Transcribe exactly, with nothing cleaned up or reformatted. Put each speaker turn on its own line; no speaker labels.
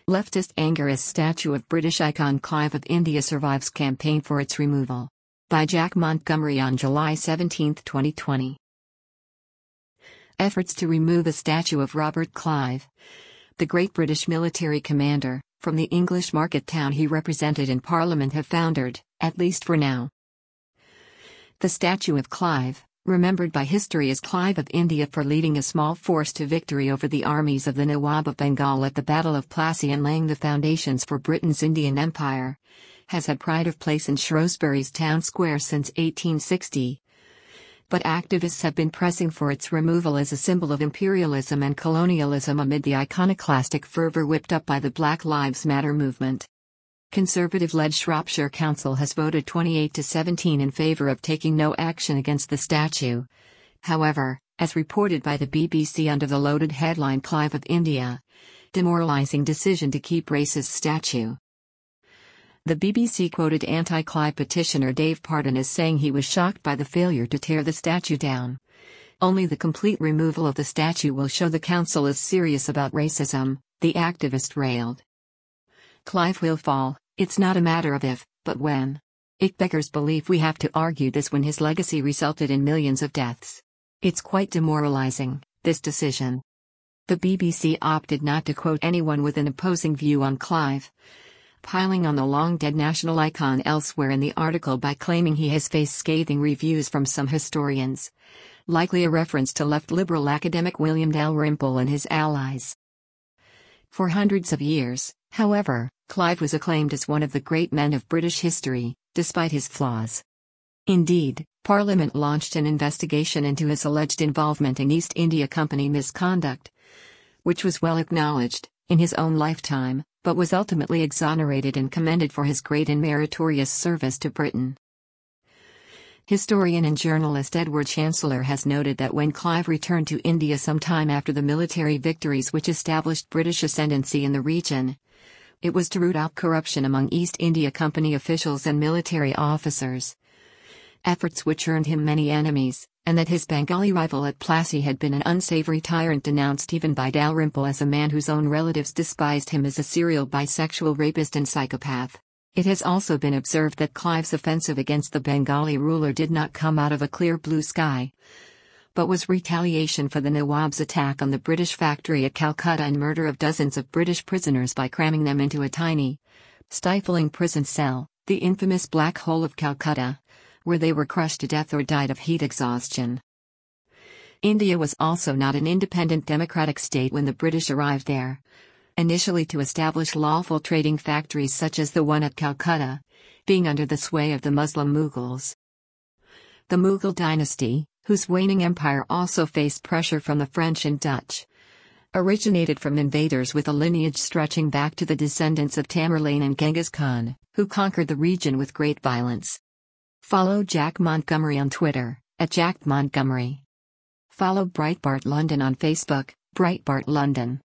Leftist anger as statue of British icon Clive of India survives campaign for its removal. By Jack Montgomery on July seventeenth, twenty twenty. Efforts to remove a statue of Robert Clive, the great British military commander, from the English market town he represented in Parliament have foundered, at least for now. The statue of Clive, remembered by history as Clive of India for leading a small force to victory over the armies of the Nawab of Bengal at the Battle of Plassey and laying the foundations for Britain's Indian Empire, has had pride of place in Shrewsbury's town square since eighteen sixty. But activists have been pressing for its removal as a symbol of imperialism and colonialism amid the iconoclastic fervor whipped up by the Black Lives Matter movement. Conservative-led Shropshire Council has voted twenty-eight to seventeen in favour of taking no action against the statue. However, as reported by the B B C under the loaded headline Clive of India, demoralising decision to keep racist statue. The B B C quoted anti-Clive petitioner Dave Parton as saying he was shocked by the failure to tear the statue down. Only the complete removal of the statue will show the council is serious about racism, the activist railed. Clive will fall, it's not a matter of if, but when. It beggars belief we have to argue this when his legacy resulted in millions of deaths. It's quite demoralizing, this decision. The B B C opted not to quote anyone with an opposing view on Clive, piling on the long-dead national icon elsewhere in the article by claiming he has faced scathing reviews from some historians, likely a reference to left liberal academic William Dalrymple and his allies. For hundreds of years, however, Clive was acclaimed as one of the great men of British history, despite his flaws. Indeed, Parliament launched an investigation into his alleged involvement in East India Company misconduct, which was well acknowledged, in his own lifetime, but was ultimately exonerated and commended for his great and meritorious service to Britain. Historian and journalist Edward Chancellor has noted that when Clive returned to India sometime after the military victories which established British ascendancy in the region, it was to root out corruption among East India Company officials and military officers, efforts which earned him many enemies, and that his Bengali rival at Plassey had been an unsavory tyrant denounced even by Dalrymple as a man whose own relatives despised him as a serial bisexual rapist and psychopath. It has also been observed that Clive's offensive against the Bengali ruler did not come out of a clear blue sky, but was retaliation for the Nawab's attack on the British factory at Calcutta and murder of dozens of British prisoners by cramming them into a tiny, stifling prison cell, the infamous Black Hole of Calcutta, where they were crushed to death or died of heat exhaustion. India was also not an independent democratic state when the British arrived there, initially to establish lawful trading factories such as the one at Calcutta, being under the sway of the Muslim Mughals. The Mughal dynasty, whose waning empire also faced pressure from the French and Dutch, originated from invaders with a lineage stretching back to the descendants of Tamerlane and Genghis Khan, who conquered the region with great violence. Follow Jack Montgomery on Twitter, at Jack Montgomery. Follow Breitbart London on Facebook, Breitbart London.